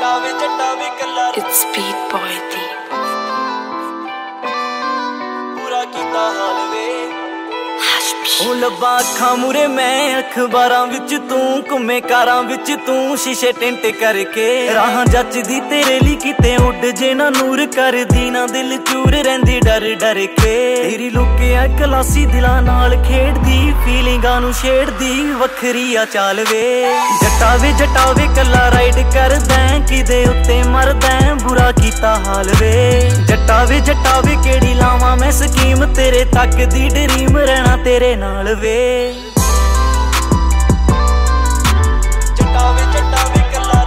It's Beat Boy ਦੀ ਪੂਰਾ ਕੀਤਾ ਹਾਲ ਵੇ ਉਹ ਲੱਭਾ ਅੱਖਾਂ ਮੂਰੇ ਮੈਂ ਅਖਬਾਰਾਂ ਵਿੱਚ ਤੂੰ ਘੁੰਮੇ ਕਾਰਾਂ ਵਿੱਚ ਤੂੰ ਸ਼ੀਸ਼ੇ ਟਿੰਟ ਕਰਕੇ ਰਾਹਾਂ ਜੱਚਦੀ ਤੇਰੇ ਲਈ ਕਿਤੇ ਉੱਡ ਜੇ ਨਾ ਨੂਰ ਕਰਦੀ ਨਾ ਦਿਲ ਚੂਰ ਰਹਿੰਦੀ ਡਰ ਡਰ ਕੇ ਤੇਰੀ ਲੁਕਿਆ ਕਲਾਸੀ ਦਿਲਾਂ ਨਾਲ ਖੇਡਦੀ ਫੀਲਿੰਗਾਂ ਨੂੰ ਛੇੜਦੀ ਵੱਖਰੀ ਆ ਚਾਲ ਵੇ ਜੱਟਾ ਵੇ ਕੱਲਾ ਰਾਈਡ ਕਰਦਾ ਕਿਦੇ ਉੱਤੇ ਮਰਦਾ ਬੁਰਾ ਕੀਤਾ ਹਾਲ ਵੇ ਜੱਟਾ ਵੇ ਕਿਹੜੀ ਲਾਵਾਂ ਮੈਂ ਸਕੀਮ ਤੇਰੇ ਤੱਕ ਦੀ ਡਰੀਮ ਰਹਿਣਾ ਤੇਰੇ ਨਾਲ ਵੇ ਜੱਟਾ ਵੇ ਕੱਲਾ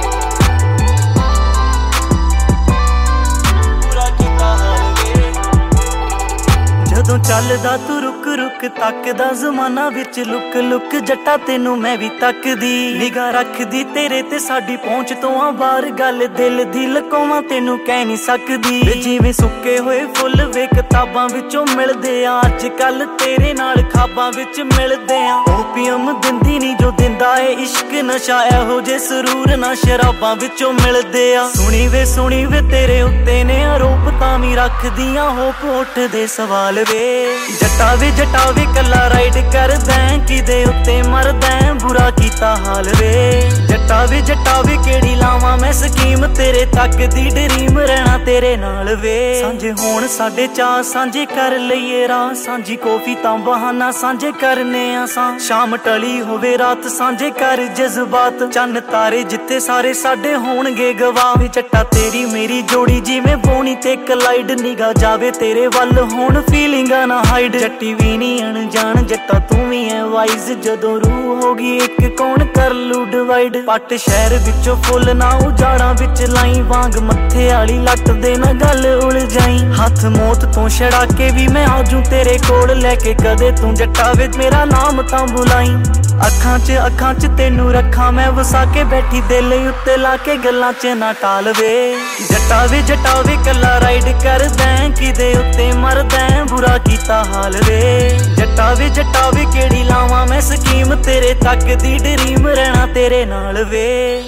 ਪੂਰਾ ਕੀਤਾ ਹਾਲ ਵੇ ਜਦੋਂ ਚੱਲਦਾ ਤੂੰ ਰੁਕ ਤੱਕਦਾ ਜ਼ਮਾਨਾ ਵਿੱਚ ਲੁੱਕ ਜੱਟਾ ਤੈਨੂੰ ਮੈਂ ਵੀ ਤੱਕਦੀ ਨਿਗਾਹ ਰੱਖਦੀ ਤੇਰੇ ਤੇ ਸਾਡੀ ਪਹੁੰਚ ਤੋਂ ਆ ਬਾਹਰ ਗੱਲ ਦਿਲ ਦੀ ਲਕਾਵਾਂ ਤੈਨੂੰ ਕਹਿ ਨਹੀਂ ਸਕਦੀ ਜਿਵੇਂ ਸੁੱਕੇ ਹੋਏ ਫੁੱਲ ਵੇ ਕਿਤਾਬਾਂ ਵਿੱਚੋਂ ਮਿਲਦੇ ਆ ਅੱਜ ਕੱਲ ਤੇਰੇ ਨਾਲ ਖਾਬਾਂ ਵਿੱਚ ਮਿਲਦੇ ਆ ਓਪੀਅਮ ਦਿੰਦੀ ਨਹੀਂ ਜੋ ਦਿੰਦਾ ਏ ਇਸ਼ਕ ਨਸ਼ਾ ਇਹੋ ਜੇ ਸਰੂਰ ਨਾ ਸ਼ਰਾਬਾਂ ਵਿੱਚੋਂ ਮਿਲਦੇ ਆ ਸੁਣੀ ਵੇ ਤੇਰੇ ਉੱਤੇ ਨੇ ਆਰੋਪ ਤਾਂ ਵੀ ਰੱਖਦੀਆਂ ਹੋਪ ਉੱਠਦੇ ਸਵਾਲ ਵੇ ਜੱਟਾ ਵੇ ਕੱਲਾ ਰਾਈਡ ਕਰਦਾ ਕਿਦੇ ਉੱਤੇ ਮਰਦਾ ਬੁਰਾ ਕੀਤਾ ਹਾਲ ਵੇ ਜੱਟਾ ਵੇ ਕਿਹੜੀ ਲਾਵਾਂ ਮੈਂ ਸਕੀਮ ਤੇਰੇ ਤੱਕ ਦੀ ਡਰੀਮ ਰਹਿਣਾ ਤੇਰੇ ਨਾਲ ਵੇ ਸਾਂਝੇ ਹੋਣ ਸਾਡੇ ਚਾਹ ਸਾਂਝੇ ਕਰ ਲਈਏ ਰਾਹ ਸਾਂਝੀ ਕੌਫੀ ਤਾਂ ਬਹਾਨਾ ਸਾਂਝੇ ਕਰਨੇ ਆ ਸ਼ਾਮ ਟਲੀ ਹੋਵੇ ਰਾਤ ਸਾਂਝੇ ਕਰ ਜਜ਼ਬਾਤ ਚੰਨ ਤਾਰੇ ਜਿੱਥੇ ਸਾਰੇ ਸਾਡੇ ਹੋਣਗੇ ਗਵਾਹ ਵੀ ਜੱਟਾ ਤੇਰੀ ਮੇਰੀ ਜੋੜੀ ਜਿਵੇਂ ਬੋਣੀ ਤੇ ਕਲਾਈਡ ਨਿਗਾਹ ਜਾਵੇ ਤੇਰੇ ਵੱਲ ਹੁਣ ਫੀਲਿੰਗਾਂ ਨਾ ਹਾਈਡ ਜੱਟੀ ਵੀ ਨਹੀਂ ਅਣਜਾਣ ਜੱਟਾ ਤੂੰ ਵੀ ਐ ਵਾਈਜ਼ ਜਦੋਂ ਰੂਹ ਹੋ ਗਈ ਇੱਕ ਕੌਣ ਕਰ ਲੂ ਡਿਵਾਈਡ ਪੱਟ ਸ਼ਹਿਰ ਵਿੱਚੋਂ ਫੁੱਲ ਨਾ ਉਜਾੜਾਂ ਵਿੱਚ ਲਾਈ ਵਾਂਗ ਮੱਥੇ ਵਾਲੀ ਲੱਟ ਦੇ ਨਾ ਗੱਲ ਉਲਝਾਈ ਹੱਥ ਮੌਤ ਤੋਂ ਛੜਾ ਕੇ ਵੀ ਮੈਂ ਆਜੂ ਤੇਰੇ ਕੋਲ ਲੈ ਕੇ ਕਦੇ ਤੂੰ ਜੱਟਾ ਵਿੱਚ ਮੇਰਾ ਨਾਮ ਤਾਂ ਬੁਲਾਈ ਅੱਖਾਂ 'ਚ ਤੈਨੂੰ ਰੱਖਾਂ ਮੈਂ ਵਸਾ ਕੇ ਬੈਠੀ ਦਿਲ ਉੱਤੇ ਲਾ ਕੇ ਗੱਲਾਂ 'ਚ ਨਾ ਟਾਲ ਵੇ ਜੱਟਾ ਵੇ ਕੱਲਾ ਰਾਈਡ ਕਰਦਾ ਕਿਦੇ ਉੱਤੇ ਮਰਦਾ ਬੁਰਾ ਕੀਤਾ ਹਾਲ ਵੇ ਜੱਟਾ ਵੇ ਕਿਹੜੀ ਲਾਵਾਂ ਮੈਂ ਸਕੀਮ ਤੇਰੇ ਤੱਕ ਦੀ ਡਰੀਮ ਰਹਿਣਾ ਤੇਰੇ ਨਾਲ ਵੇ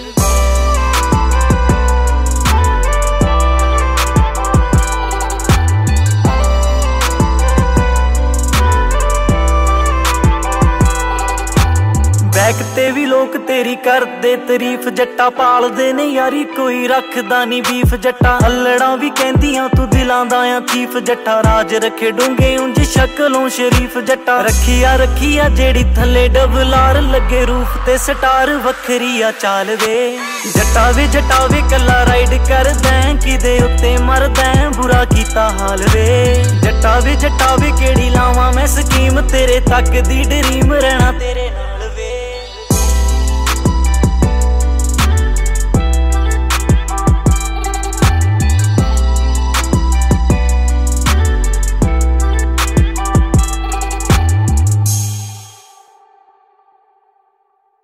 ਬੈਕ ਤੇ ਵੀ ਲੋਕ ਤੇਰੀ ਕਰਦੇ ਤਾਰੀਫ ਜੱਟਾ ਪਾਲਦੇ ਨੇ ਯਾਰੀ ਕੋਈ ਰੱਖਦਾ ਨਹੀਂ ਬੀਫ ਜੱਟਾ ਅਲੜਾਂ ਵੀ ਕਹਿੰਦੀਆਂ ਤੂੰ ਦਿਲਾਂ ਦਾ ਆ ਥੀਫ ਜੱਟਾ ਰਾਜ ਰੱਖੇ ਡੂੰਗੇ ਉਂਝ ਸ਼ਕਲੋਂ ਸ਼ਰੀਫ ਜੱਟਾ ਰੱਖੀ ਆ ਜਿਹੜੀ ਥੱਲੇ ਡਬਲਾਰ ਲੱਗੇ ਰੂਫ ਤੇ ਸਟਾਰ ਵੱਖਰੀ ਆ ਚਾਲ ਵੇ ਜੱਟਾ ਵੇ ਕੱਲਾ ਰਾਈਡ ਕਰਦਾ ਕਿਦੇ ਉੱਤੇ ਮਰਦਾ ਬੁਰਾ ਕੀਤਾ ਹਾਲ ਵੇ ਜੱਟਾ ਵੇ ਕਿਹੜੀ ਲਾਵਾਂ ਮੈਂ ਸਕੀਮ ਤੇਰੇ ਤੱਕ ਦੀ ਡਰੀਮ ਰਹਿਣਾ ਤੇਰੇ ਨਾਲ